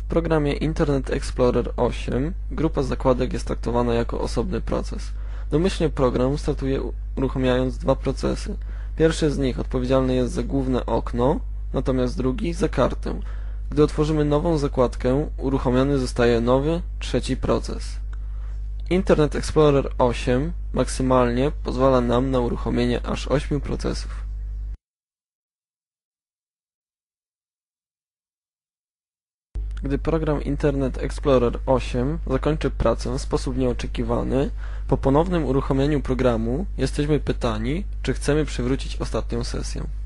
programie Internet Explorer 8 grupa zakładek jest traktowana jako osobny proces. Domyślnie program startuje uruchamiając dwa procesy. Pierwszy z nich odpowiedzialny jest za główne okno, natomiast drugi za kartę. Gdy otworzymy nową zakładkę, uruchomiony zostaje nowy, trzeci proces. Internet Explorer 8 maksymalnie pozwala nam na uruchomienie aż 8 procesów. Gdy program Internet Explorer 8 zakończy pracę w sposób nieoczekiwany, po ponownym uruchomieniu programu jesteśmy pytani, czy chcemy przywrócić ostatnią sesję.